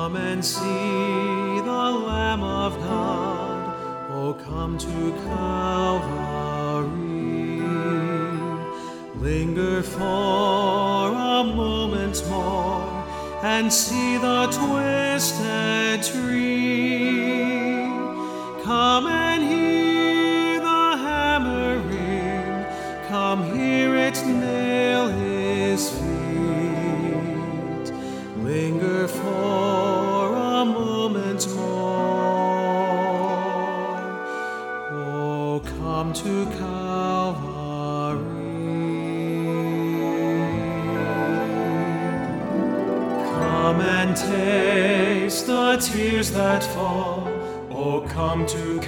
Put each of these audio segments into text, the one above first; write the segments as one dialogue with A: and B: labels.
A: Come and see the Lamb of God. Oh, come to Calvary. Linger for a moment more and see the twisted tree. Come and hear the hammer ring. Come hear it nail his feet. Linger for a moment more. Oh, come to Calvary. Come and taste the tears that fall. Oh, come to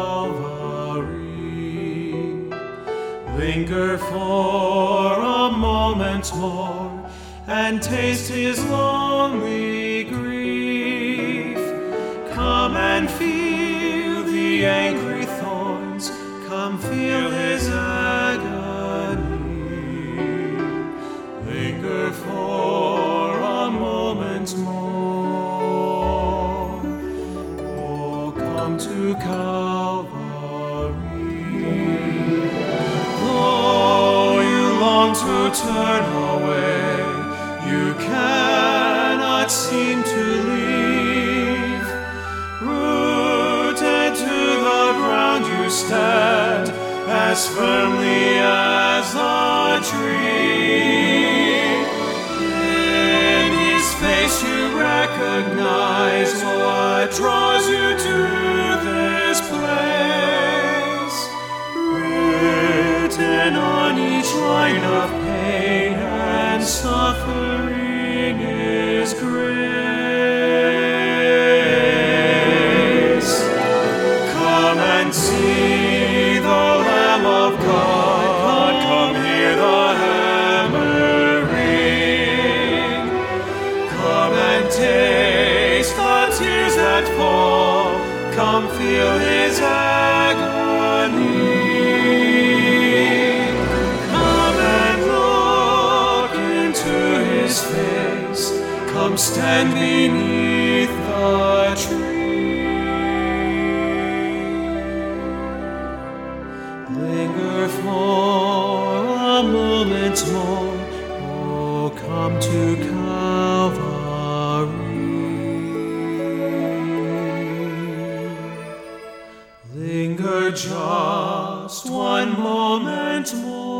A: Calvary. Linger for a moment more and taste his lonely grief. Come and feel the angry thorns. Come feel his agony. Linger for a moment more. Oh, come to Calvary. Though you long to turn away, you cannot seem to leave. Rooted to the ground you stand, as firmly as a tree. In his face you recognize what draws you to this place. Written on each line of pain and suffering is grace. Come and see the Lamb of God. Come hear the hammer ring. Come and taste the tears that fall. Come feel his agony. Face. Come stand beneath the tree. Linger for a moment more. Oh, come to Calvary. Linger just one moment more.